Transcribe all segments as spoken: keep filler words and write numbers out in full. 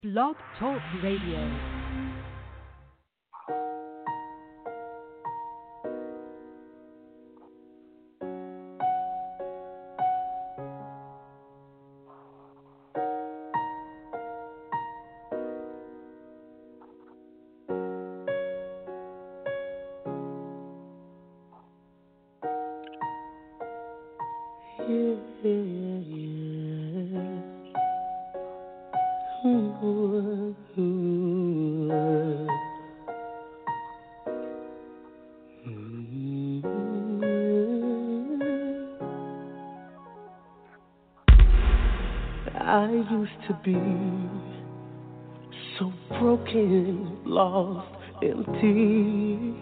Blog Talk Radio. I used to be so broken, lost, empty.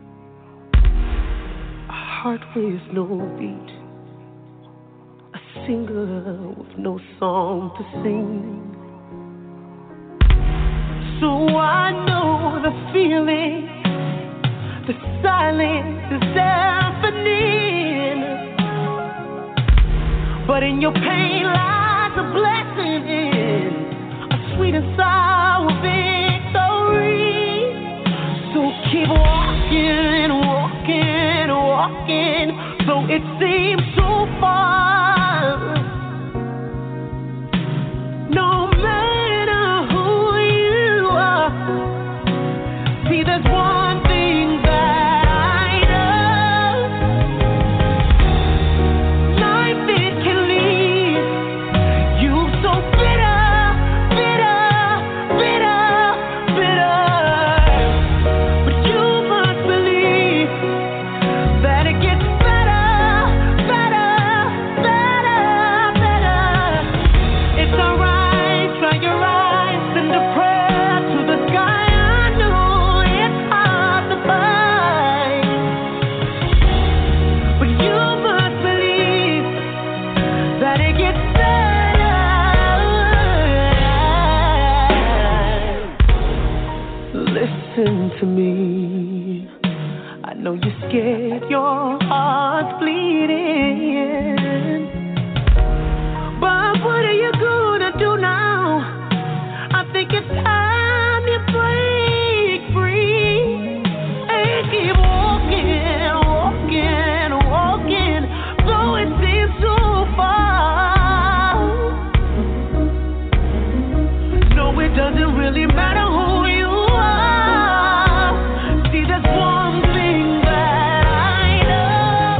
A heart with no beat, a singer with no song to sing. So I know the feeling, the silence is deafening. But in your pain lies a blessing, a sweet and sour victory. So keep walking, walking, walking, though it seems so far. No matter who you are, see there's one thing that I know. Life it can leave you so bitter, bitter, bitter, bitter. But you must believe that it gets better, better, better, better. It's alright, try your eyes, send a prayer to the sky. I know it's hard to find, but you must believe that it gets better. Listen to me. I know you're scared, your heart's bleeding. But what are you gonna do now? I think it's time you break free and keep walking, walking, walking, though it seems so far. No, it doesn't really matter who you are. See, there's one thing that I know.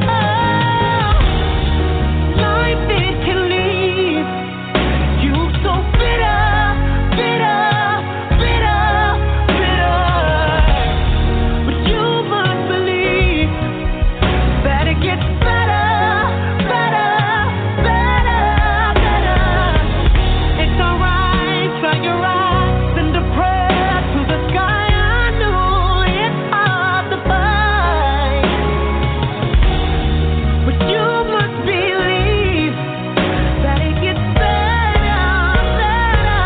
Life it can leave you so bitter, bitter, bitter, bitter. But you must believe that it gets better, better, better, better. It's alright, try your eyes, send a prayer to the sky. I know it's hard to find, but you must believe that it gets better, better.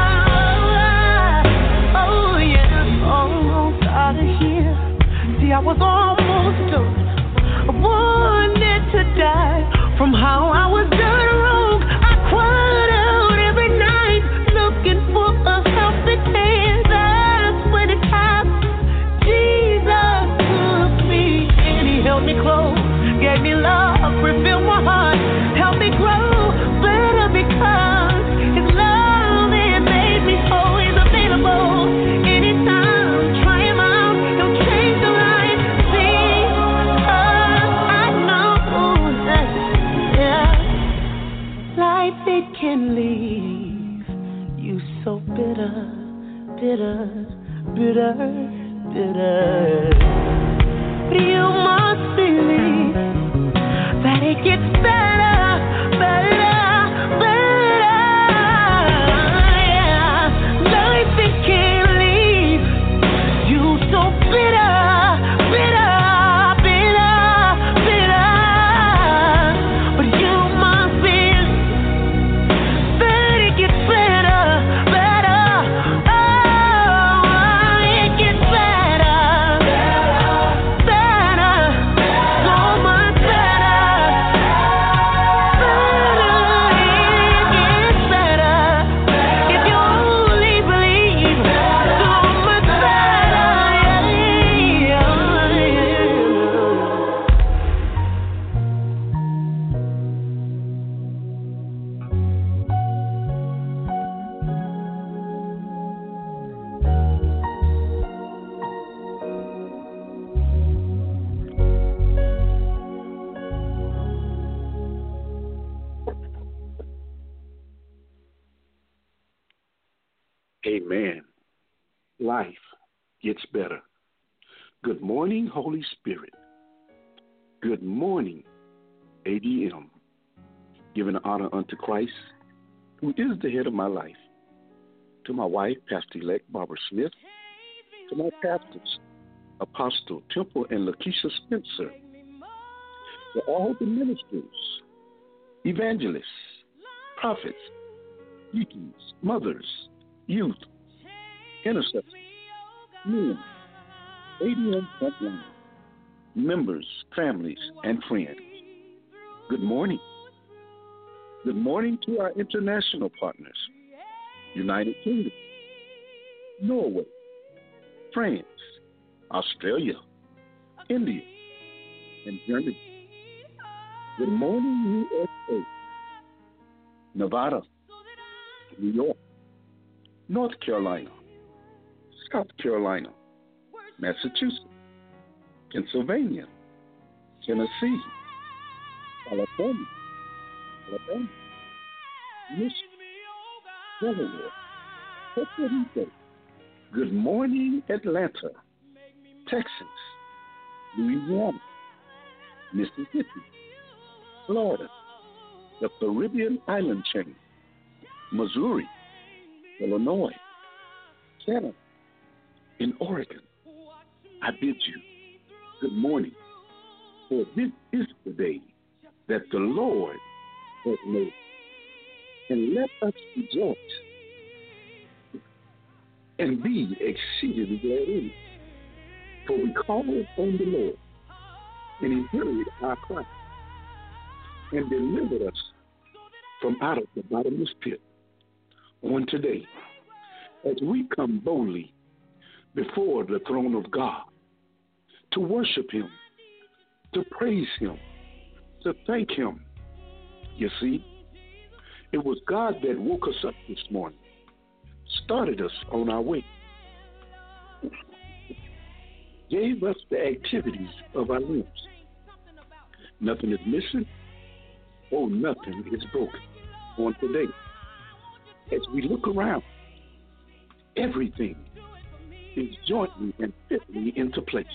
Oh yeah, almost out of here. See, I was almost done. I wanted to die from how I was done wrong. I cried out every night looking for a helping hand. That's when it happened. Jesus took me and he held me close, gave me love, refilled my heart, helped me grow better because his love it made me whole. He's available anytime. Try him out, he'll change your life. See, I know that, yeah, life it can leave you so bitter, bitter, bitter, bitter. But you must believe that it gets better, better, better. Yeah, life it can leave you so bitter, bitter, bitter, bitter. But you must believe that it gets better, better. Oh, it gets better, better, so much better, better. Amen. Life gets better. Good morning, Holy Spirit. Good morning, A D M. Giving honor unto Christ, who is the head of my life. To my wife, Pastor-elect Barbara Smith. To my pastors, Apostle Temple and Lakeisha Spencer. To all the ministers, evangelists, prophets, deacons, mothers, youth, intercessors, men, A D M frontline, members, families, and friends. Good morning. Good morning to our international partners, United Kingdom, Norway, France, Australia, India, and Germany. Good morning, U S A, Nevada, New York, North Carolina, South Carolina, Massachusetts, Pennsylvania, Tennessee, California, Alabama, Michigan, Delaware, Puerto Rico. Good morning, Atlanta, Texas, Louisiana, Mississippi, Florida, the Caribbean island chain, Missouri, Illinois, Canada, and Oregon. I bid you good morning, for this is the day that the Lord has made, and let us rejoice and be exceedingly glad in it. For we called on the Lord, and he heard our cry, and delivered us from out of the bottomless pit. On today, as we come boldly before the throne of God, to worship him, to praise him, to thank him. You see, it was God that woke us up this morning, started us on our way, gave us the activities of our limbs. Nothing is missing, oh, nothing is broken on today. As we look around, everything is jointly and fitly into place.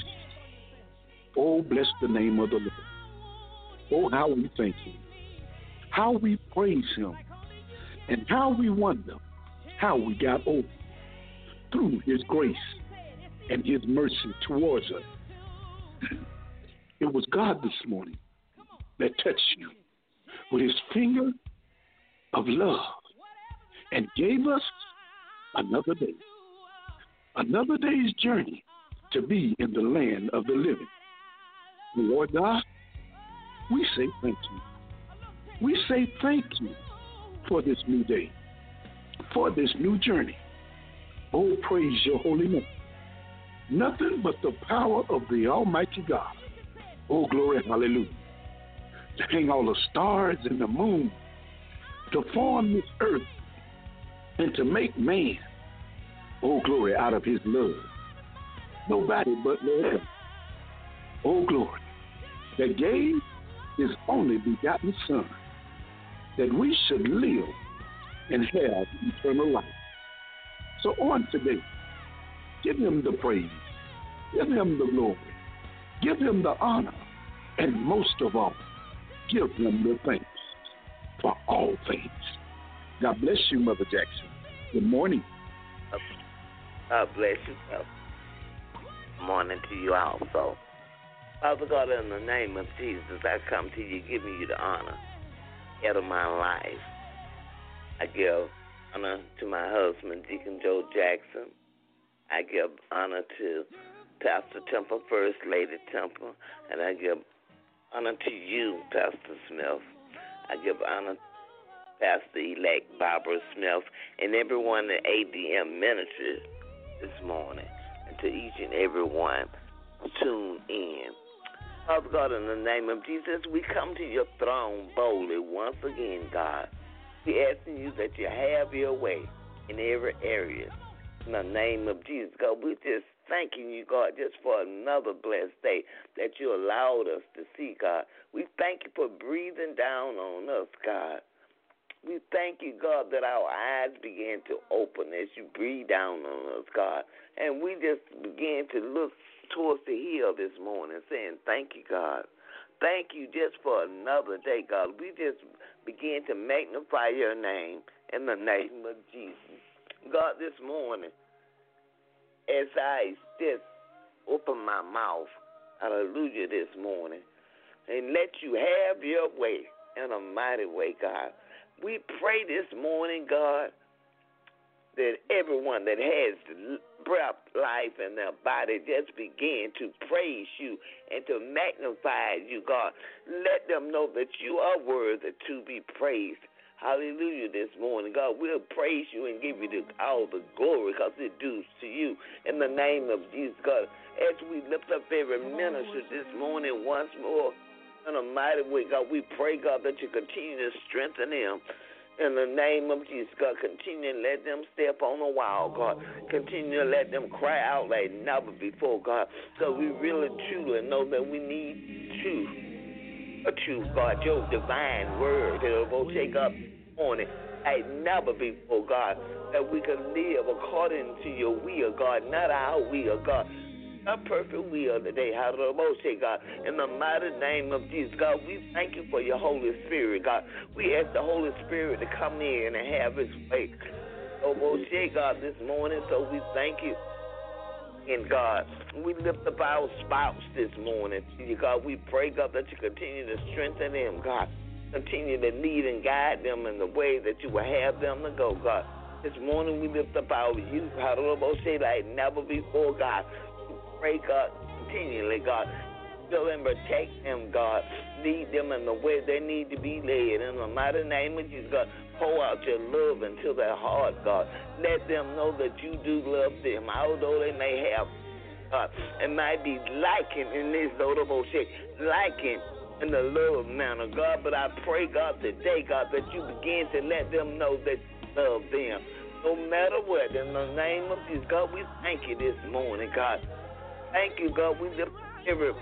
Oh, bless the name of the Lord. Oh, how we thank him, how we praise him, and how we wonder how we got over through his grace and his mercy towards us. It was God this morning that touched you with his finger of love and gave us another day, another day's journey to be in the land of the living. Lord God, we say thank you. We say thank you for this new day, for this new journey. Oh, praise your holy name. Nothing but the power of the Almighty God. Oh, glory, hallelujah. To hang all the stars and the moon, to form this earth, and to make man, oh, glory, out of his love. Nobody but Lord God. Oh, glory, that gave his only begotten Son, that we should live and have eternal life. So on today, give him the praise, give him the glory, give him the honor, and most of all, give him the thanks for all things. God bless you, Mother Jackson. Good morning. God bless you. Good morning to you also. Father God, in the name of Jesus, I come to you giving you the honor, head of my life. I give honor to my husband, Deacon Joe Jackson. I give honor to Pastor Temple, First Lady Temple, and I give honor to you, Pastor Smith. I give honor to Pastor-elect Barbara Smith and everyone in A D M Ministry this morning, and to each and every one tune in. Father God, in the name of Jesus, we come to your throne boldly once again, God. We asking you that you have your way in every area. In the name of Jesus, God, we're just thanking you, God, just for another blessed day that you allowed us to see, God. We thank you for breathing down on us, God. We thank you, God, that our eyes begin to open as you breathe down on us, God. And we just begin to look towards the hill this morning, saying, thank you, God. Thank you just for another day, God. We just begin to magnify your name in the name of Jesus. God, this morning, as I just open my mouth, hallelujah, this morning, and let you have your way in a mighty way, God. We pray this morning, God, that everyone that has breath, life in their body just begin to praise you and to magnify you, God. Let them know that you are worthy to be praised. Hallelujah this morning. God, we'll praise you and give you the, all the glory because it due to you in the name of Jesus, God. As we lift up every minister this morning once more in a mighty way, God, we pray, God, that you continue to strengthen them. In the name of Jesus, God, continue to let them step on the wall, God. Continue to let them cry out like never before, God. So we really truly know that we need truth. A truth, God, your divine word that will take up on it like never before, God. That we can live according to your will, God, not our will, God. A perfect will today, hallelujah, God. In the mighty name of Jesus, God, we thank you for your Holy Spirit, God. We ask the Holy Spirit to come in and have his way. Oh, Moshe, God, this morning, so we thank you. And God, we lift up our spouse this morning. God, we pray, God, that you continue to strengthen them, God. Continue to lead and guide them in the way that you will have them to go, God. This morning we lift up our youth, hallelujah, like never before, God. Pray, God, continually, God. Fill and protect them, God. Lead them in the way they need to be led. In the mighty name of Jesus, God, pour out your love into their heart, God. Let them know that you do love them, although they may have, God, it might be lacking in this notable shit, lacking in the love manner, God. But I pray, God, today, God, that you begin to let them know that you love them. No matter what, in the name of Jesus, God, we thank you this morning, God. Thank you, God. We lift every,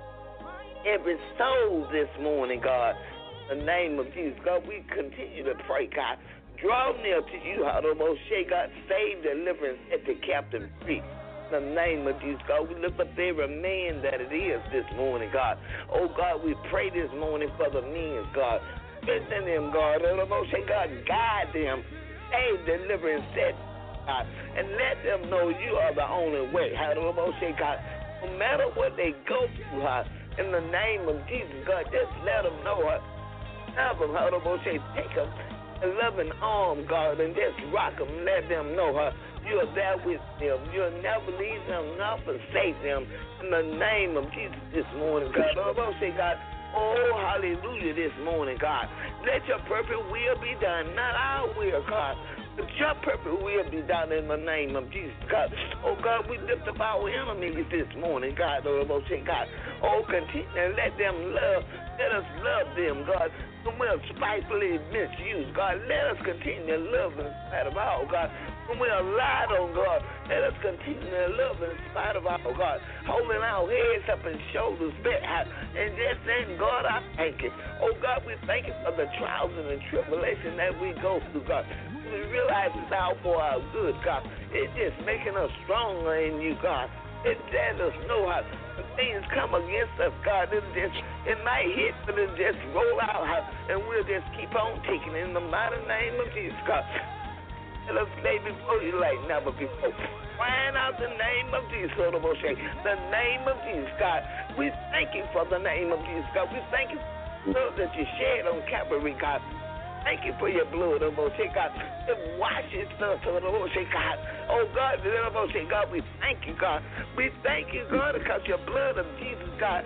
every soul this morning, God. In the name of Jesus, God, we continue to pray, God. Draw near to you, hallelujah, God. Save, deliver, and set the captive free. In the name of Jesus, God, we lift up every man that it is this morning, God. Oh, God, we pray this morning for the men, God. Strengthen them, God. Hallelujah, God, guide them. Save, deliver, and set, God, and let them know you are the only way. Hallelujah, God. No matter what they go through, God, in the name of Jesus, God, just let them know, God. Have them, hallelujah, take them a loving arm, God, and just rock them. Let them know, God, you are there with them. You'll never leave them, not forsake them. In the name of Jesus this morning, God. Hallelujah, God. Oh, hallelujah this morning, God. Let your perfect will be done, not our will, God. But your perfect will be done in the name of Jesus, God. Oh, God, we lift up our enemies this morning, God. Oh, God. Oh, continue to let them love. Let us love them, God. When we're spitefully misused, God, let us continue to love in spite of all, God. When we are lied on, God, let us continue to love in spite of all, God. Holding our heads up and shoulders back, and just saying, God, I thank you. Oh, God, we thank you for the trials and the tribulation that we go through, God. We realize it's all for our good, God. It's just making us stronger in you, God. It lets us know how things come against us, God. It just it might hit, but it just roll out, and we'll just keep on taking in the mighty name of Jesus, God. Let us lay before you like never before. Crying out the name of Jesus, Lord, the name of Jesus, God. We thank you for the name of Jesus, God. We thank you for the blood that you shed on Calvary, God. Thank you for your blood, oh God. It washes us, oh God. Oh God, oh God, we thank you, God. We thank you, God, because your blood of Jesus, God,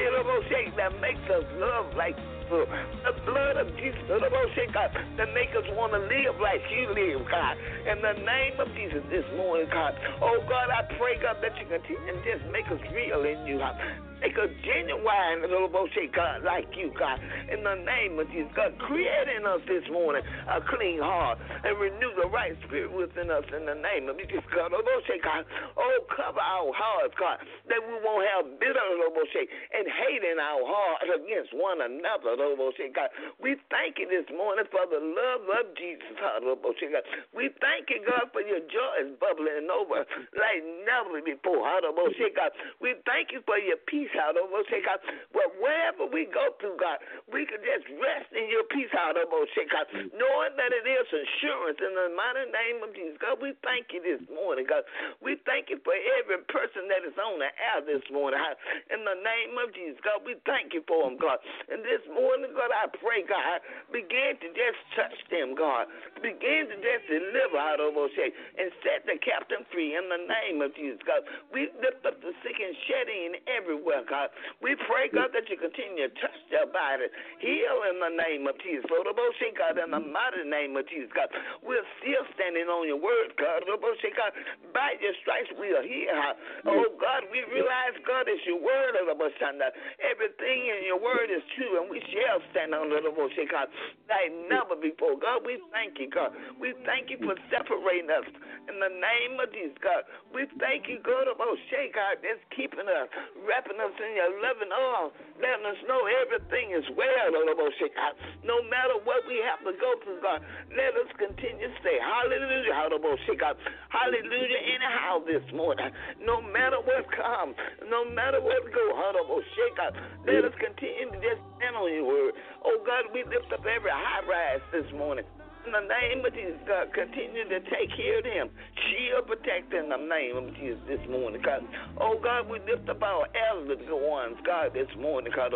that makes us love like you. The blood of Jesus, oh God, that makes us want to live like you live, God. In the name of Jesus this morning, God. Oh God, I pray, God, that you continue and just make us real in you, God. Make us genuine, God, like you, God. In the name of Jesus, God, create in us this morning a clean heart and renew the right spirit within us in the name of Jesus, God. Oh, cover our hearts, God, that we won't have bitter and hate in our heart against one another. God. We thank you this morning for the love of Jesus. God. We thank you, God, for your joy is bubbling over like never before. God. We thank you for your peace. God. But wherever we go through, God, we can just rest in your peace. God. Knowing that it is assurance in the mighty name of Jesus. God, we thank you this morning, God. We thank you for every person that is on the air this morning. In the name of Jesus, God, we thank you for them, God. And this morning, God, I pray, God, begin to just touch them, God. Begin to just deliver out of us and set the captain free in the name of Jesus, God. We lift up the sick and shed in everywhere, God. We pray, God, that you continue to touch their body. Heal in the name of Jesus. God, in the mighty name of Jesus, God. We're still standing on your word, God. By your stripes we are here. Oh, God, we realize, God, it's your word. Everything in your word is true, and we shall stand on the God like never before. God, we thank you, God. We thank you for separating us in the name of Jesus, God. We thank you, God, about Shay, God, that's keeping us, wrapping us in your loving arms, letting us know everything is well, about Shay, God. No matter what we have to go through, God, let us continue to say hallelujah, about Shay, God. Hallelujah, anyhow this morning. No matter what comes, no matter what goes, about Shay, God, let us continue to just stand on your word. Oh, God, we lift up every high rise this morning. In the name of Jesus, God, continue to take care of them. Shield, protect in the name of Jesus this morning, God. Oh, God, we lift up our elderly ones, God, this morning, God.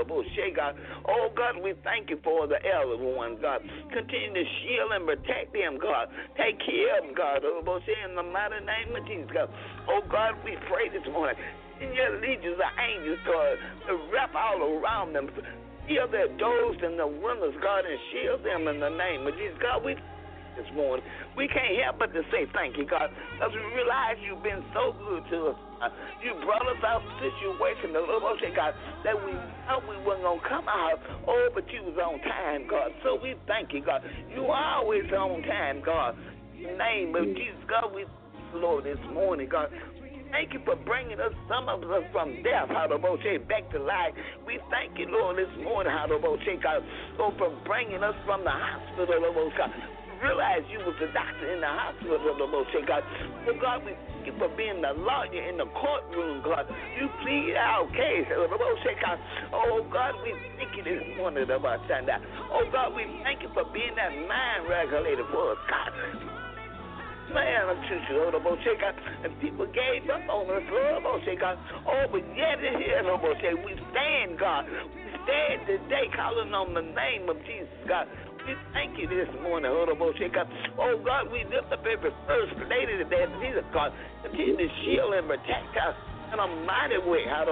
Oh, God, we thank you for the elderly ones, God. Continue to shield and protect them, God. Take care of them, God. In the mighty name of Jesus, God. Oh, God, we pray this morning. In your legions of angels, God, to wrap all around them. Seal their doors and the windows, God, and shield them in the name of Jesus. God, we this morning, we can't help but to say thank you, God, because we realize you've been so good to us. Uh, you brought us out of a situation, the Lord, okay, God, that we thought we weren't going to come out. Oh, but you was on time, God. So we thank you, God. You are always on time, God. In the name of Jesus, God, we thank you, Lord, this morning, God. Thank you for bringing us, some of us, from death, how to back to life. We thank you, Lord, this morning, how to God, oh, for bringing us from the hospital, Lord, God. We realized you was the doctor in the hospital, Lord, God. Oh, God, we thank you for being the lawyer in the courtroom, God. You plead our case, Lord, God. Oh, God, we thank you this morning, Lord, oh, God, we thank you for being that mind regulator for us, God. Man, I'm too sure, God. And people gave up on us, Lord, God. Oh, but yet here, Lord, we stand, God. We stand today calling on the name of Jesus, God. We thank you this morning, Lord, God. Oh, God, we lift up every first lady today, Jesus, God. Continue to shield and protect us in a mighty way, in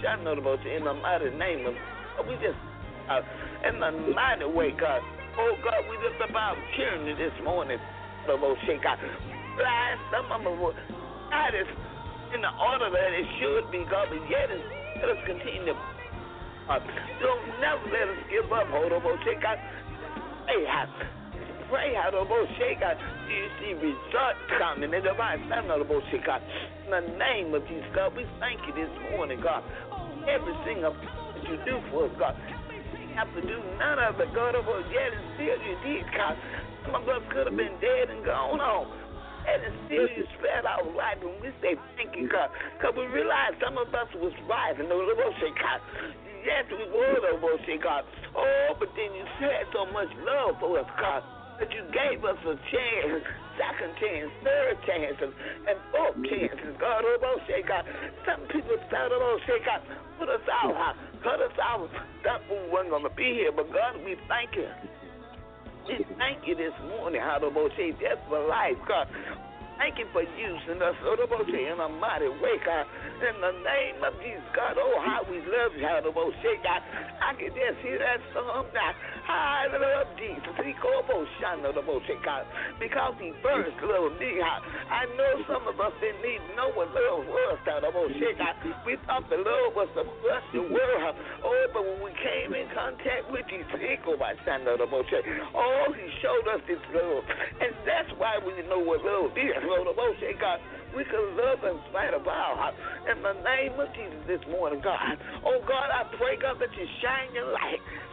the mighty name of God. We just, uh, in the mighty way, God. Oh, God, we lift up our tyranny this morning, Lord, God. Some of them were not as in the order that it should be, God, but yet let us continue to uh, don't never let us give up, hold on, God. Pray how, pray how, God. You see results coming in the right time, God. In the name of Jesus, God, we thank you this morning, God. Every single that you do for us, God. You have to do none of it, God, yet and still you did, God. Some of us could have been dead and gone on. And still you spared our life, and we say thank you, God. Because we realize some of us was rising, the Lord say, God. Yes, we were, the Lord say, God. Oh, but then you had so much love for us, God, that you gave us a chance, second chance, third chances, and fourth chances, God. Oh, Lord say, God. Some people started, Lord say, God, put us out, cut us out. That we weren't going to be here, but God, we thank you. We thank you this morning, how the Lord say, just for life, God. Thank you for using us, oh, the Lord say, in a mighty way, God. In the name of Jesus, God, oh, how we love you, how the Lord say, God. I can just hear that song now. I love Jesus. He called both Shana, the Lord say, God, because he first loved me. I know some of us didn't even know what love was, how the Lord say, God. We thought the love was the first the world. Oh, but when we came in contact with you, he called by Shana, the Lord say, oh, he showed us this love. And that's why we know what love is. Lord, the Lord say, God, we can love in spite of our heart. In the name of Jesus this morning, God. Oh, God, I pray, God, that you shine your light.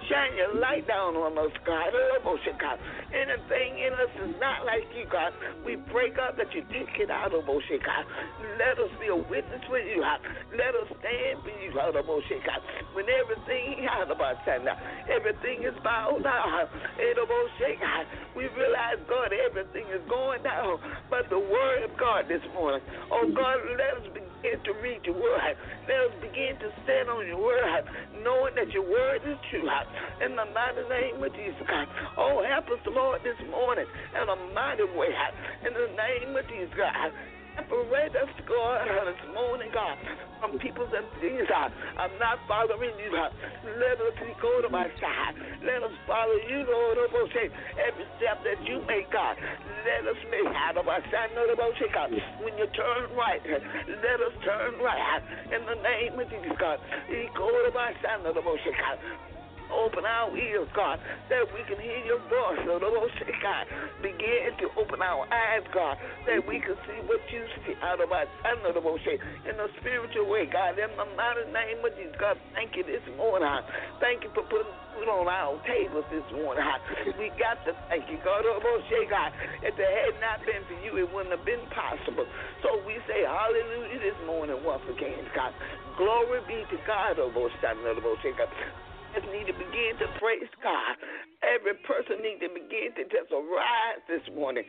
Shine your light down on us, God. Anything in us is not like you, God. We pray, God, that you take it out of us, God. Let us be a witness for you, God. Let us stand for you, God. When everything out of us, everything is bowed down, God, we realize, God, everything is going down, but the word of God this morning. Oh, God, let us begin to read your word. Let us begin to stand on your word, knowing that your word is true. In the mighty name of Jesus, God. Oh, help us, Lord, this morning in a mighty way. In the name of Jesus, God. Separate us, God, this morning, God, from people that things are, are not following you, God. Let us go to my side. Let us follow you, Lord. Every step that you make, God, let us make out of our side. God. When you turn right, let us turn right. In the name of Jesus, God. Go to my side, God. Open our ears, God, that we can hear your voice. So, God, begin to open our eyes, God, that we can see what you see out of our in a spiritual way, God. In the mighty name of Jesus, God, thank you this morning. Thank you for putting food on our tables this morning. We got to thank you, God. God, if it had not been for you, it wouldn't have been possible. So we say hallelujah this morning once again, God. Glory be to God. God. Just need to begin to praise God. Every person needs to begin to just arise this morning.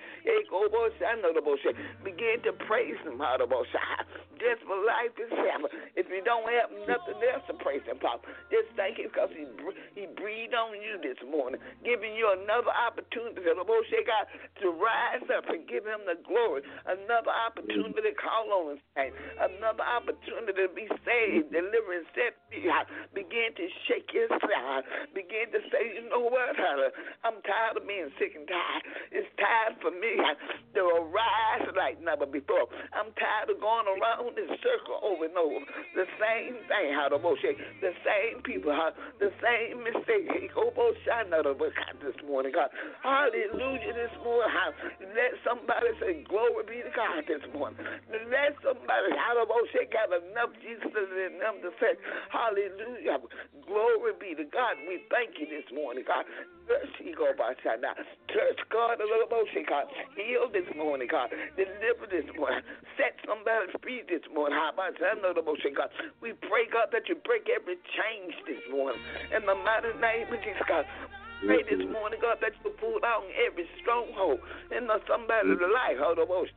Begin to praise Him. Just for life itself. If you don't have nothing else to praise Him for, just thank Him because He He breathed on you this morning, giving you another opportunity God, to rise up and give Him the glory. Another opportunity to call on His name. Another opportunity to be saved, delivered, and set free. Begin to shake yourself. Begin to say, you know what? I'm tired of being sick and tired. It's time for me to arise like never before. I'm tired of going around in circle over and over. The same thing, how the bullshit, the same people, how the same mistake. This morning, God. Hallelujah this morning. Let somebody say, glory be to God this morning. Let somebody, how the bullshit, got enough Jesus in them to say, hallelujah. Glory be to God. We thank you this morning, God. Touch, touch God a little more, God. Heal this morning, God. Deliver this morning. Set somebody free this morning. How about that? God. We pray, God, that you break every chain this morning. In the mighty name of Jesus, God. Pray this morning, God, that you pull down every stronghold in the somebody's life. God.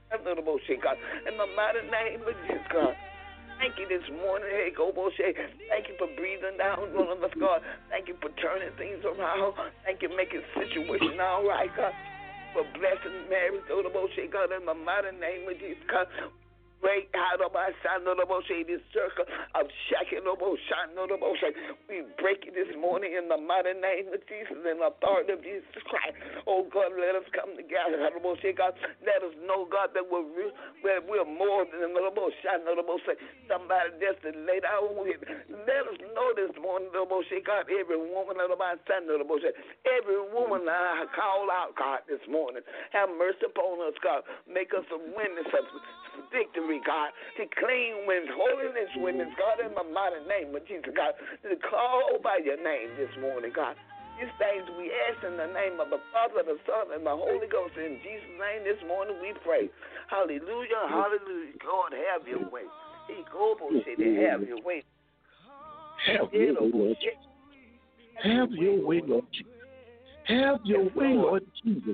In the mighty name of Jesus, God. Thank you this morning. Hey, go bullshit. Thank you for breathing down on us, God. Thank you for turning things around. Thank you for making the situation all right, God. For blessing Mary, go to bullshit, God, in the mighty name of Jesus, God. Break out of my son, no bullshit, this circle of shaking, no bullshit, no bullshit. We break it this morning in the mighty name of Jesus and the authority of Jesus Christ. Oh, God, let us come together, no bullshit, God. Let us know, God, that we're, we're, we're more than no bullshit, no bullshit. Somebody just to lay down with. Let us know this morning, no bullshit, God. Every woman, no bullshit, no bullshit. Every woman I call out, God, this morning. Have mercy upon us, God. Make us a witness of victory, God, to clean women, holiness women, God, in the mighty name of Jesus, God, to call by your name this morning, God. These things we ask in the name of the Father, the Son, and the Holy Ghost. In Jesus' name this morning we pray. Hallelujah, hallelujah. God, have your way. He go, say, have your way. Have your way, Lord Jesus. Have your way, Lord Jesus. Have your way, Lord Jesus.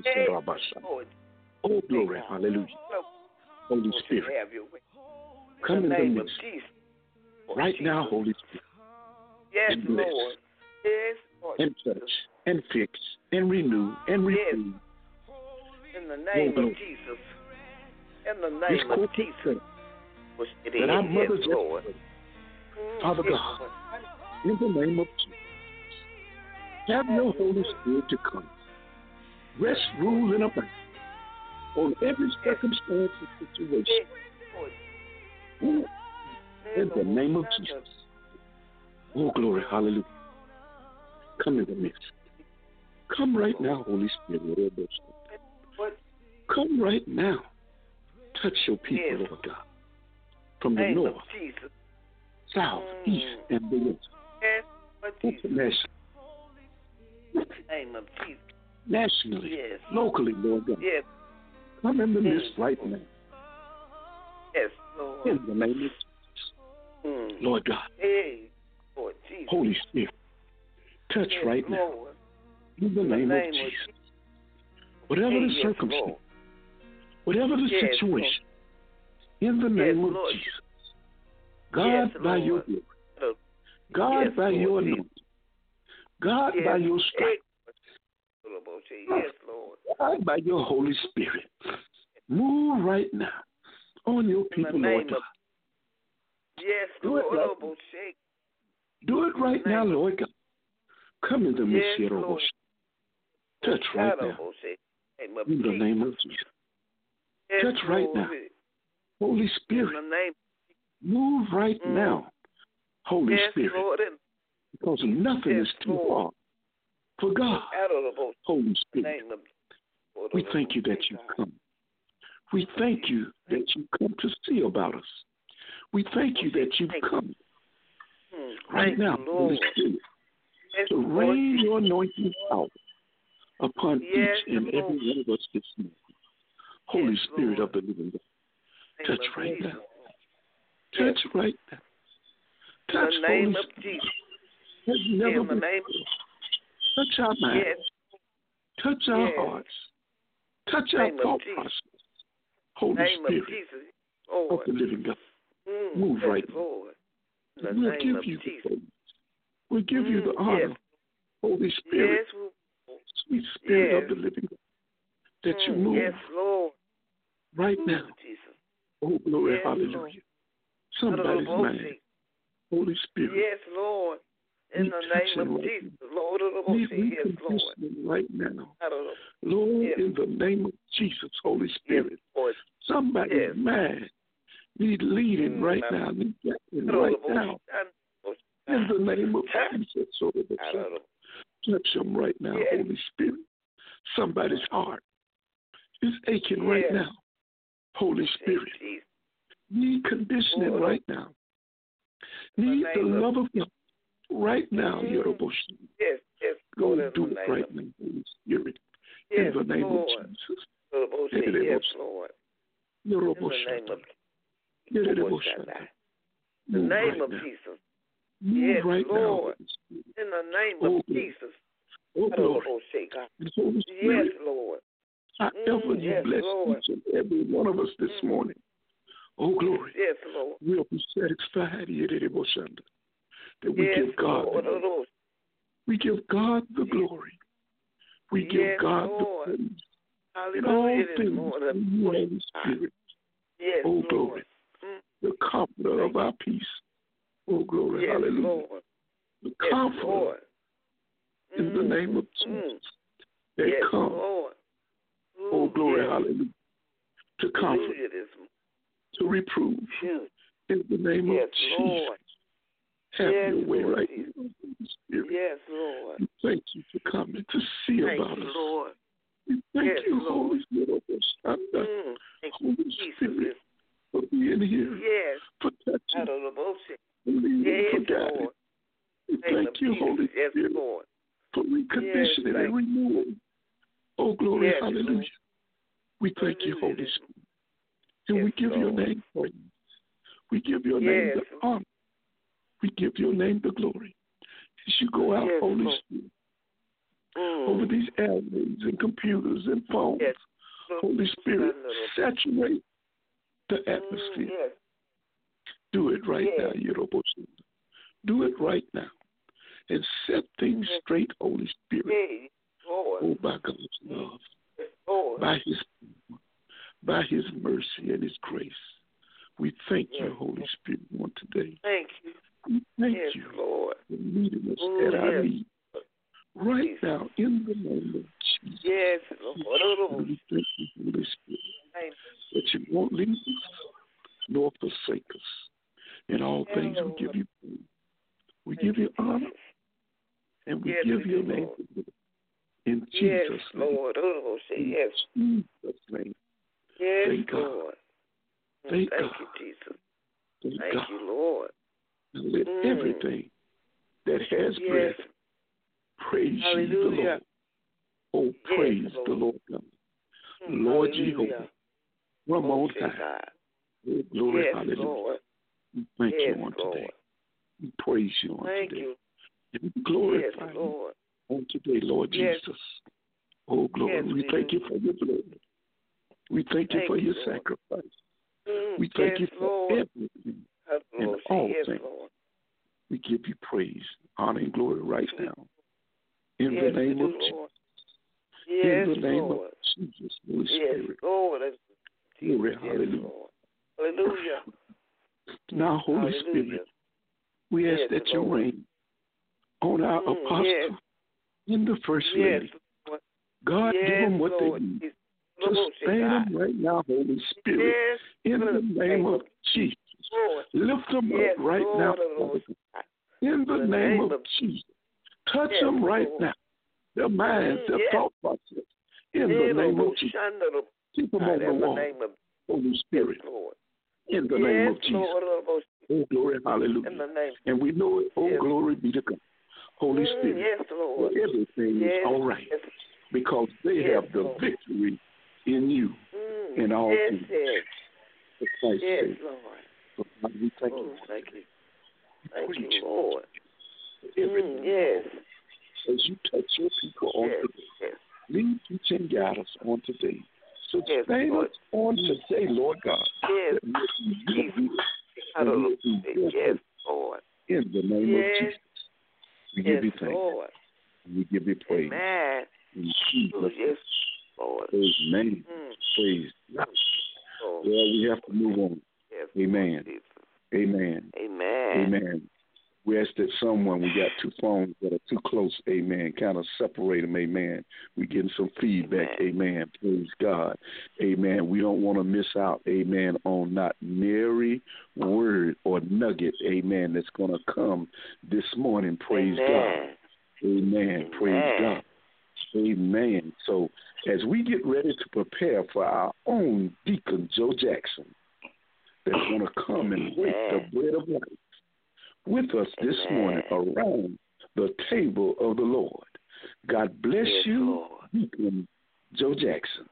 Oh, glory, hallelujah. Holy Spirit, come in the midst. Right now, Holy Spirit. Yes, Lord. Yes, Lord. And touch, and fix, and renew, and renew. In the name of Jesus. In the name of Jesus. That our mothers, Lord. Father God, in the name of Jesus, have your Holy Spirit to come. Rest, rule, and abide on every circumstance and situation. In the name of Jesus. Oh, glory, hallelujah. Come in the midst. Come right now, Holy Spirit. Come right now. Touch your people, Lord God. From the north, south, east, and the west. International. name of Jesus. Nationally, Yes. locally, Lord God. Yes. Come in the Yes. midst right now. Yes, Lord. In the name of Jesus. Mm. Lord God. Hey, Lord Jesus. Holy Spirit, touch yes, right now. Lord. In the In name, the of name Jesus. of Whatever hey, the yes, circumstance, Lord. whatever the Yes, situation, in the name yes, of Lord. Jesus. God, yes, by Lord. your glory. God, yes, by Lord your Jesus. anointing. God, yes. by your strength. Yes, Lord. God, by your Holy Spirit. Move right now on your people, Lord God. Of, yes, Do it Lord. right, Do it right now, Lord God. Come in the midst yes, here, Lord. Touch right now. In the name of Jesus. Yes, Touch right Lord. now. Holy Spirit. In the name. Move right mm. now, Holy yes, Spirit. Lord. Because nothing yes, is too Lord. hard for God. Holy Spirit. We thank you that you come. We thank you that you come to see about us. We thank you that you come right now, Holy Spirit, to rain your anointing power upon yes, each and every one of us this morning. Holy yes, Spirit Lord. of the living God, touch right Jesus. now. Touch yes. right now. Touch, in the name Holy of Spirit. Jesus. Has never in the been name Touch our minds. Yes. Touch our yes. hearts. Touch our name thought process. Holy name Spirit of, Jesus. of the living God. Mm, Move yes, right Lord. now. In the We'll name give of you Jesus. the praise. We'll give mm, you the honor. Yes. Holy Spirit, yes. sweet Spirit yes. of the living God, that mm, you move yes, Lord. right Ooh, now. Jesus. Oh, glory, yes, hallelujah. Lord. Somebody's mind. Holy Spirit. Yes, Lord. In the name of right Jesus, Lord. Need Yes, Lord. right now. Lord, yes. in the name of Jesus, Holy Spirit. Yes, Somebody's yes. mind need leading mm, right now. Need guiding right now. In the name of Jesus, so touch them right now, yes. Holy Spirit. Somebody's heart is aching yes. right now. Holy Spirit. Yes. Need conditioning Lord. right now. Need the, the love of God right now, mm. Yoroboshi. Yes, yes. Go Lord, do it right of... now, Holy Spirit. Yes, in the name Lord. of Jesus. Yes, Lord. In the name of Jesus. In the name of Jesus. Move yes, right Lord. Now. In the name oh, of Jesus. Oh, glory. Holy Spirit, yes, Lord. However mm, you yes, bless Lord. each and every one of us this mm. morning. Oh, glory. Yes, Lord. We'll be satisfied that we yes, give God Lord. the glory. We give God the glory. We yes, give God Lord. the praise. Hallelujah. In all things, Lord. in the Holy Spirit. Yes, oh, Lord. glory. Mm. The comforter of our peace. Oh, glory. Yes, Hallelujah. Lord. The yes, comforter. Lord. In mm. the name of Jesus. Mm. They yes, come. Lord. Ooh, oh, glory. Yes. Hallelujah. To comfort. To reprove. Shoot. In the name yes, of Jesus. Lord. Have yes, your way Lord right Jesus. now, Holy Spirit. Yes, Lord. We thank you for coming to see thank about you, us. Lord. We thank yes, you, Lord. Holy Spirit, mm. Holy Spirit, for being here. Yes. For touching. Out of the bullshit. For leading, yes, for guiding. Lord. We thank you, Jesus. Holy yes, Spirit, Lord. for reconditioning yes, and renewal. Oh, glory, yes, hallelujah. Lord. We thank hallelujah. you, Holy Spirit. And yes, we give Lord. your name praise. We give your yes. name the honor. We give your name the glory. As you go out, yes, Holy Lord. Spirit, mm. over these airways and computers and phones, yes. Holy Spirit, saturate the atmosphere. Mm, yes. Do it right yes. now, Yeroboshi. Do it right now. And set things yes. straight, Holy Spirit. Yes, Lord. Oh, by God's love. Yes, Lord. By his by his mercy and his grace. We thank yes. you, Holy Spirit, on today. Thank you. We thank yes, you Lord. for meeting us Ooh, at our yes. need. Right Jesus. now, in the name of Jesus. Yes, Lord. We thank you, Holy Spirit, that you won't leave us nor forsake us. In all yes, things, Lord. we give you praise. We thank give you honor, and we yes, give we your do, name. Lord. In yes, Jesus' Lord. name. Oh, say In yes. Jesus' name. Yes, Thank God. Lord. Thank, Thank God. you, Jesus. Thank, Thank God. you, Lord. And let mm. everything that has yes. breath praise Hallelujah. you, the Lord. Oh, praise yes, Lord. the Lord God. Mm, Lord hallelujah. Jehovah, one Oh, more say time. God. Oh, glory, Yes, hallelujah. Lord. We thank Yes, you on Lord. today. We praise you on Thank today. you. And we glorify Yes, you Lord. on today, Lord Yes. Jesus. Oh, glory. Yes, we we thank do. you for your blood. We thank you Thank for you, your Lord. sacrifice. Mm, We thank yes, you for Lord. everything and Lord. all Yes, things. Lord. We give you praise, honor, and glory right now. In Yes, the name we of do, Jesus. Lord. In Yes, the name Lord. of Jesus, Holy Yes, Spirit. Lord. Glory, Yes, hallelujah. Lord. Hallelujah. Now, Holy Hallelujah. Spirit, we ask Yes, that you Lord. reign on our Mm, apostle yes. and the First Yes, Lady. Lord. God, Yes, give them what Lord. they need. Yes, Sustain God. them right now, Holy Spirit. Yes, In the name of Jesus. Lord. Lift them Yes, up right Lord, now, Lord. Father. In the, In the name, name of, of Jesus. Touch Yes, them right Lord. now. Their minds, Mm, their yes. thought process. In the Yes, name of Lord. Jesus. Shanda, Keep them on the in the wall, name of Holy Spirit. Yes, Lord. In the yes, name of Jesus. Lord, Lord. Oh, glory, hallelujah. In the name. And we know it. Oh, Yes. glory be to God. Holy Mm, Spirit. yes, Lord. For everything yes, is all right. Yes. Because they Yes, have the Lord. victory in you Mm, in all yes, things. yes. For Christ's Yes, sake. Lord. So, God, we thank Oh, you. thank you. We Thank praise you, Lord. for everything. Mm, yes. As you touch your people on Yes, today, yes. lead, teach, and guide us on today. Yes, Sustain Lord. us on today, Lord God. Yes. That we'll be your will and Hallelujah. we'll do your Yes, will. Lord. In the name Yes. of Jesus. We Yes, give you thanks. Lord. We give you praise. Amen. In Jesus' Oh, yes, Lord. Amen. Mm. Praise God. Lord. Well, we have to move on. Yes, Amen. Jesus. Amen. Amen. Amen. We ask that someone, we got two phones that are too close, amen, kind of separate them, amen. We're getting some feedback, amen. amen. Praise God. Amen. We don't want to miss out, amen, on not nary word or nugget, amen, that's going to come this morning. Praise amen. God. Amen. Amen. Praise God. Amen. So as we get ready to prepare for our own Deacon Joe Jackson, that's going to come and break the bread of life with us this Amen. morning around the table of the Lord. God bless yes, you, Lord. Deacon Joe Jackson.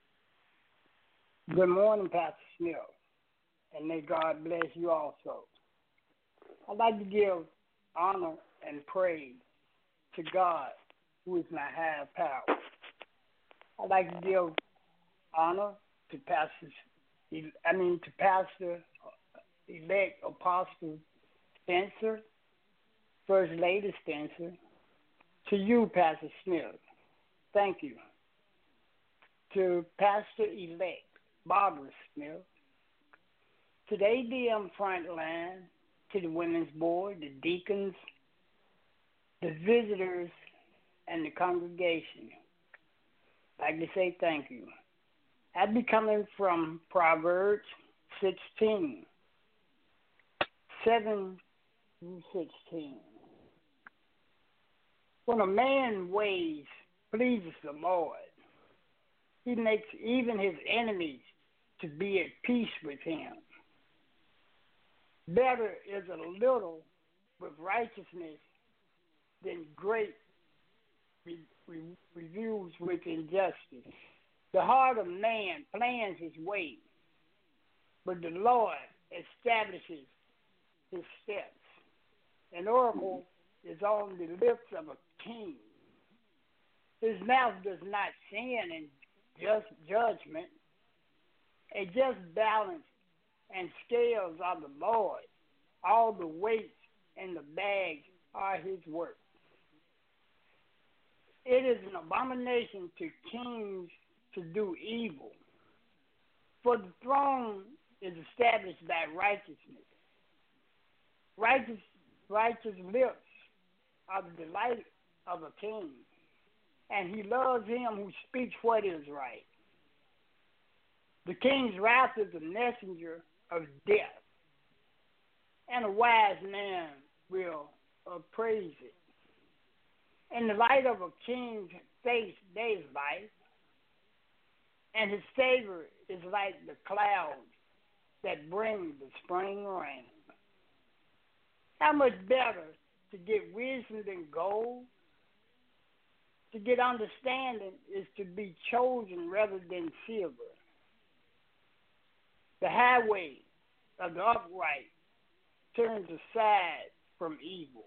Good morning, Pastor Smith, and may God bless you also. I'd like to give honor and praise to God, who is my higher power. I'd like to give honor to Pastor, I mean to Pastor elect Apostle Spencer, First Lady Spencer, to you, Pastor Smith. Thank you. To Pastor-elect Barbara Smith, to the A D M front line, to the women's board, the deacons, the visitors, and the congregation. I'd like to say thank you. I'll be coming from Proverbs sixteen, seven through sixteen. When a man's ways pleases the Lord, he makes even his enemies to be at peace with him. Better is a little with righteousness than great re- re- reviews with injustice. The heart of man plans his way, but the Lord establishes his steps. An oracle is on the lips of a king. His mouth does not sin in just judgment. A just balance and scales are the Lord. All the weights and the bags are his work. It is an abomination to kings to do evil, for the throne is established by righteousness. Righteous, righteous lips are the delight of a king, and he loves him who speaks what is right. The king's wrath is a messenger of death, and a wise man will appraise it. In the light of a king's face, there is light, and his favor is like the clouds that bring the spring rain. How much better to get wisdom than gold, To get understanding is to be chosen rather than silver. The highway of the upright turns aside from evil.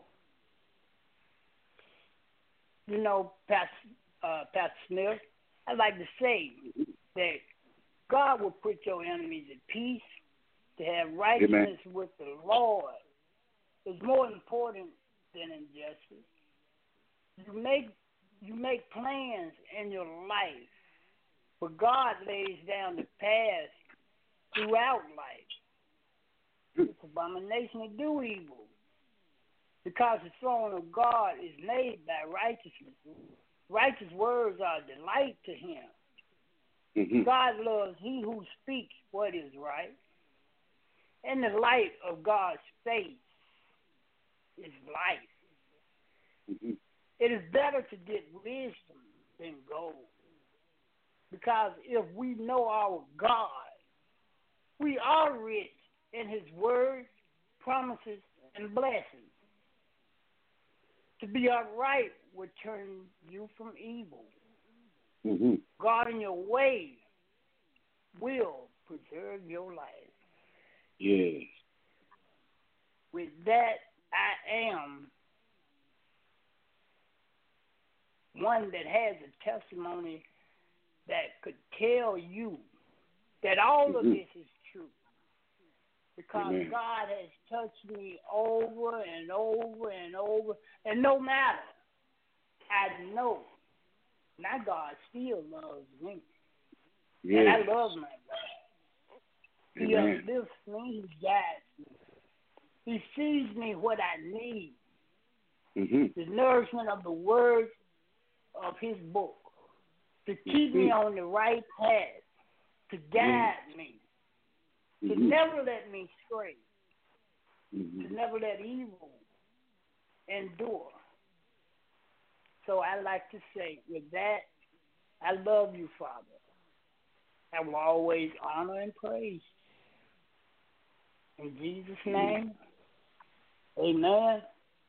You know, Pastor, uh, Pastor Smith, I'd like to say that God will put your enemies at peace. To have righteousness Amen. With the Lord is more important than injustice. You make you make plans in your life, but God lays down the path throughout life. It's abomination to do evil, because the throne of God is made by righteousness. Righteous words are a delight to Him. Mm-hmm. God loves he who speaks what is right. In the light of God's face is life. Mm-hmm. It is better to get wisdom than gold. Because if we know our God, we are rich in His words, promises, and blessings. To be upright will turn you from evil. Mm-hmm. God in your way will preserve your life. Yes. With that, I am one that has a testimony that could tell you that all mm-hmm. of this is true. Because Amen. God has touched me over and over and over. And no matter, I know my God still loves me. Yes. And I love my God. He uplifts me, He guides me. He feeds me what I need. Mm-hmm. The nourishment of the words of His book. To keep mm-hmm. me on the right path. To guide mm-hmm. me. To mm-hmm. never let me stray. Mm-hmm. To never let evil endure. So I like to say, with that, I love you, Father. I will always honor and praise. In Jesus' name, amen.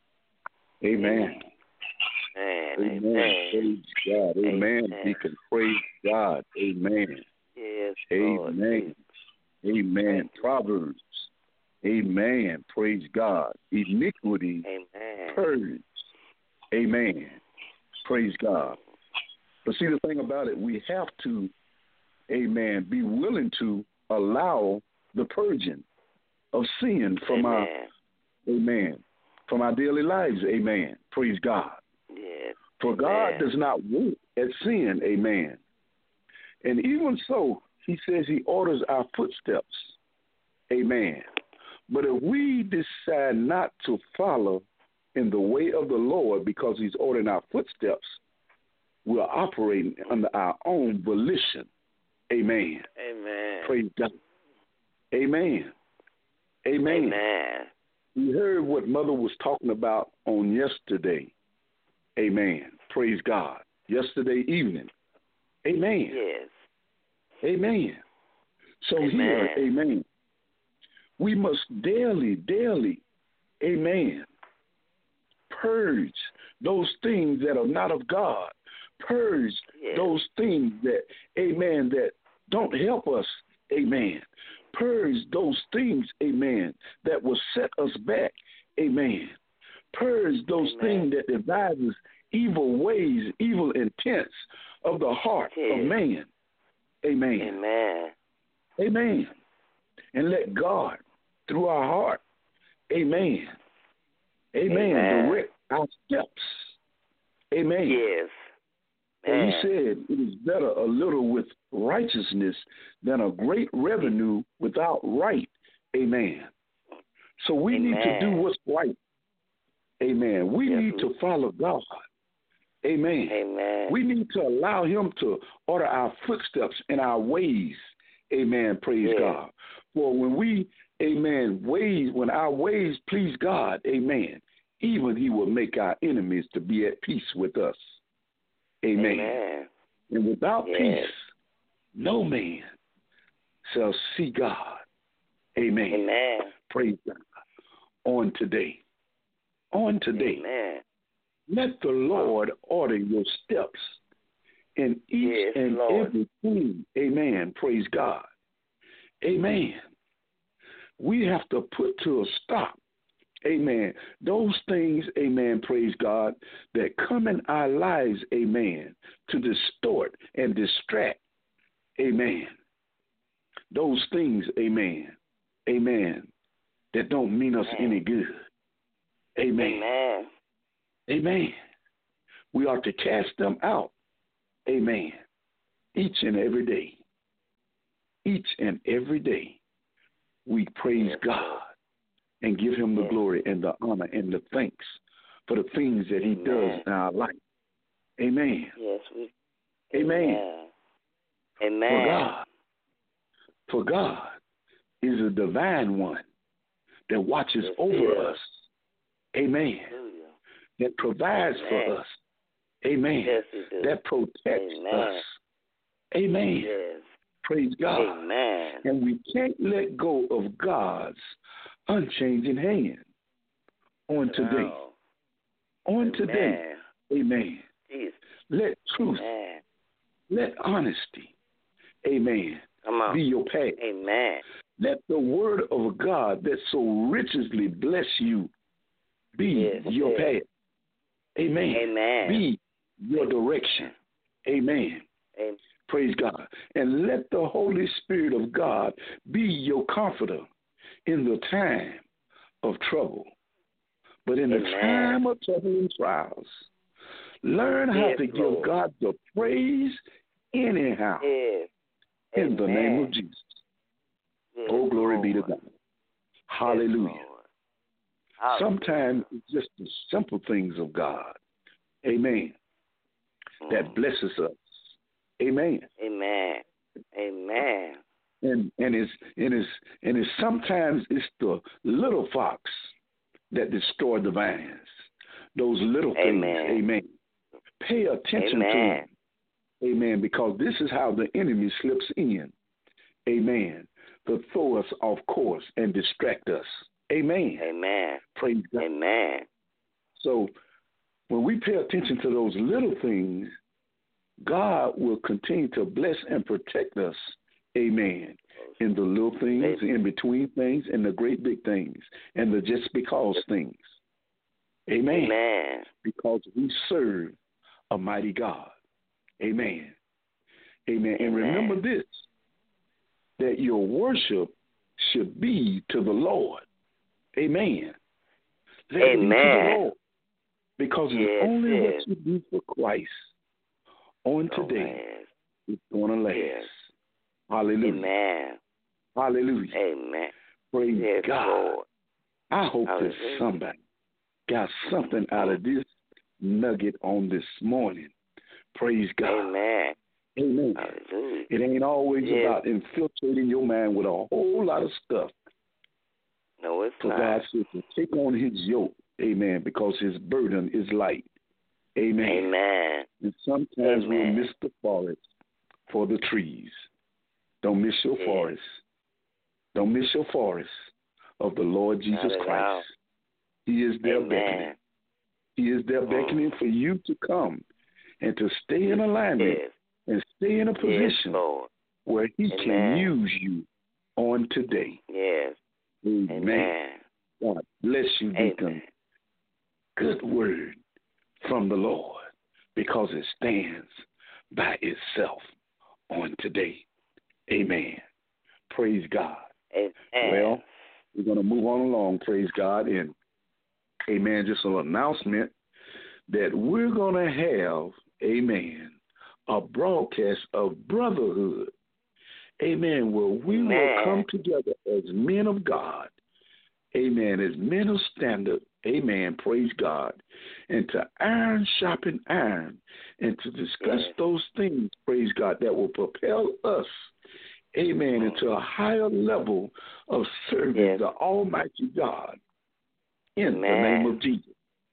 Amen. Amen. Amen. Amen. Praise God. Amen. Amen. We can praise God. Amen. Yes, Amen. Lord. Amen. Proverbs. Amen. Praise God. Iniquity Amen. purged. Amen. Praise God. But see, the thing about it, we have to, amen, be willing to allow the purging of sin from amen. our, amen, from our daily lives. Amen. Praise God. Yes. For amen. God does not wink at sin. Amen. And even so, He says He orders our footsteps. Amen. But if we decide not to follow in the way of the Lord because He's ordering our footsteps, we're operating under our own volition. Amen. Amen. Praise God. Amen. Amen. Amen. We heard what Mother was talking about on yesterday. Amen. Praise God. Yesterday evening. Amen. Yes. Amen. So amen. here, amen, we must daily, daily, amen, purge those things that are not of God. Purge yes. those things that, amen, that don't help us, amen. Purge those things, amen, that will set us back, amen. Purge those amen. things that devises evil ways, evil intents of the heart yes. of man. Amen. Amen. Amen. And let God, through our heart, amen, amen, amen. direct our steps. Amen. Yes. And He said it is better a little with righteousness than a great revenue without right. Amen. So we amen. need to do what's right. Amen. We yes. need to follow God. Amen. Amen. We need to allow Him to order our footsteps and our ways. Amen. Praise yes. God. For when we, amen, ways, when our ways please God, amen, even He will make our enemies to be at peace with us. Amen. Amen. And without yes. peace, no man shall see God. Amen. Amen. Praise God. On today. On today. Amen. Let the Lord order your steps in each yes, and Lord. every thing. Amen. Praise God. Amen. We have to put to a stop. Amen. Those things, amen, praise God, that come in our lives, amen, to distort and distract. Amen. Those things, amen, amen, that don't mean us Amen. any good. Amen. Amen. Amen. We ought to cast them out. Amen. Each and every day. Each and every day. We praise Yes, God Lord. and give him the Yes. glory and the honor and the thanks for the things that he Amen. does in our life. Amen. Yes, we. Amen. Amen. For God. For God is a divine one that watches Yes, over yes. us. Amen. Hallelujah. That provides Amen. for us. Amen. Yes, he does. That protects Amen. us. Amen. Yes. Praise God. Amen. And we can't let go of God's unchanging hand on today. No. On Amen. today. Amen. Jesus. Let truth, Amen. let honesty, amen, Come on. be your path. Amen. Let the word of God that so richly bless you be Yes, your yes. path. Amen. Amen. Be your direction. Amen. Amen. Praise God. And let the Holy Spirit of God be your comforter in the time of trouble. But in the Amen. time of trouble and trials, learn how Yes, to give Lord. God the praise anyhow Yes. in the name Amen. of Jesus. Yes, Oh, glory Lord. be to God. Hallelujah. Yes, Lord. Hallelujah. Sometimes it's just the simple things of God. Amen. That Mm. blesses us. Amen. Amen. Amen. And and it's and it's and it's sometimes it's the little fox that destroy the vines. Those little things. Amen. Amen. Pay attention Amen. to them. Amen. Because this is how the enemy slips in. Amen. To throw us off course and distract us. Amen. Amen. Praise God. Amen. So when we pay attention to those little things, God will continue to bless and protect us. Amen. In the little things, Amen. in between things, and the great big things, and the just because things. Amen. Amen. Because we serve a mighty God. Amen. Amen. And Amen. remember this, that your worship should be to the Lord. Amen. Let it be to the Amen. Lord. Because Yes, it's only yes. what you do for Christ on Oh, today man. is going to last. Yes. Hallelujah. Amen. Hallelujah. Amen. Praise Yes, God. Lord. I hope that Hallelujah. somebody got something out of this nugget on this morning. Praise God. Amen. Amen. Hallelujah. It ain't always Yes. about infiltrating your mind with a whole lot of stuff. No, it's For not. God says to take on his yoke. Amen. Because his burden is light. Amen. Amen. And sometimes we'll Amen. miss the forest for the trees. Don't miss your Yes. forest. Don't miss your forest of the Lord Jesus Not at all. Christ. He is there Amen. beckoning. He is there beckoning Mm. for you to come and to stay in alignment Yes. and stay in a Yes, position Lord. where he Amen. can use you on today. Yes. Amen. Amen. God bless you, Deacon. Amen. Good word from the Lord because it stands by itself on today. Amen. Praise God. Amen. Well, we're going to move on along, praise God. And, amen, just an announcement that we're going to have, amen, a broadcast of brotherhood. Amen, where we Amen. will come together as men of God. Amen, as men of standard. Amen, praise God. And to iron sharpen iron and to discuss Yes. those things, praise God, that will propel us, amen, into a higher level of serving Yes. the Almighty God in Amen. the name of Jesus.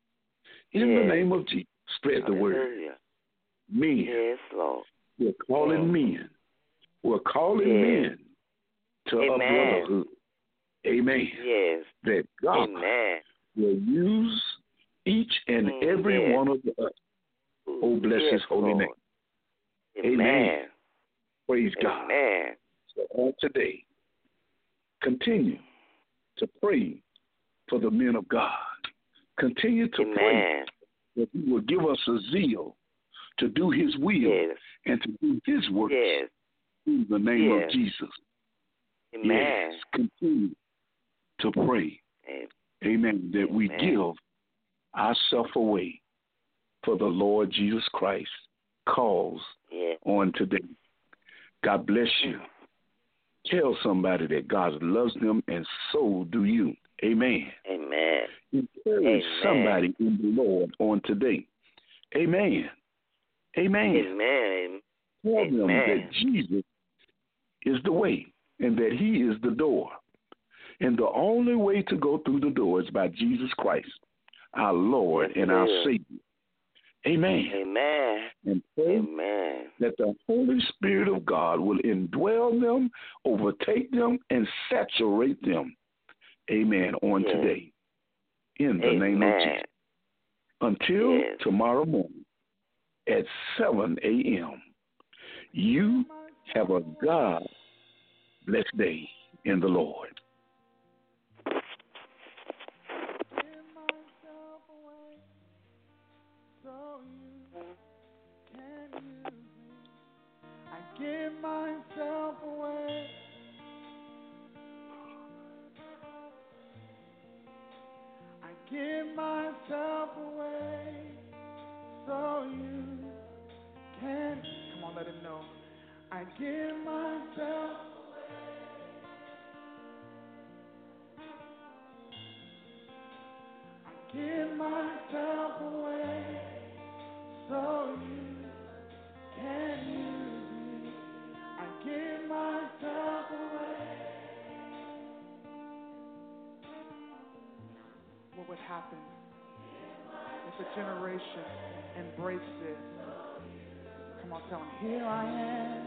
In Yes. the name of Jesus, spread the word. Hallelujah. Men, Yes, Lord. we're calling Mm. men. We're calling Yes. men to Amen. a brotherhood. Amen. Yes. That God Amen. will use each and Mm, every yes. one of us. Oh, bless Yes, his holy Lord. name. Amen. Amen. Praise God. Amen. So on today, continue to pray for the men of God. Continue to Amen. pray that he will give us a zeal to do his will Yes. and to do his works Yes. in the name Yes. of Jesus. Amen. Yes, continue to pray. Amen. Amen. That we Amen. give ourselves away for the Lord Jesus Christ calls Yes. on today. God bless you. Tell somebody that God loves them, and so do you. Amen. Amen. Encourage Amen. somebody in the Lord on today. Amen. Amen. Amen. Tell them Amen. that Jesus is the way and that he is the door. And the only way to go through the door is by Jesus Christ, our Lord Yes, and it our is. Savior. Amen. Amen. And pray Amen. that the Holy Spirit of God will indwell them, overtake them, and saturate them. Amen. On Yes. today. In the name of Amen. Jesus. Until Yes. tomorrow morning at seven a.m., you have a God-blessed day in the Lord. I give myself away. I give myself away so you can. Come on, let him know. I give myself away. I give myself away so you can use me. I give myself away. What would happen if a generation embraced this? Come on, tell them, here I am.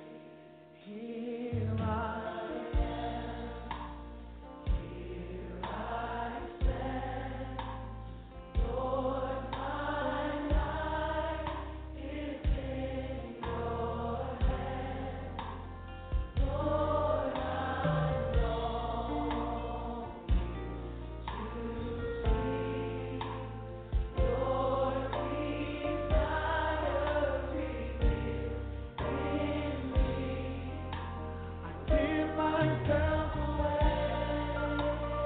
Here I am. Here I stand. Lord, my life is in your hands. Lord, I long to see your desire revealed in me. I give myself away.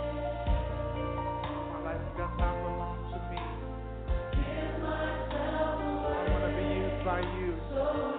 My life does not belong to me. Give myself away. I want to be used by you. So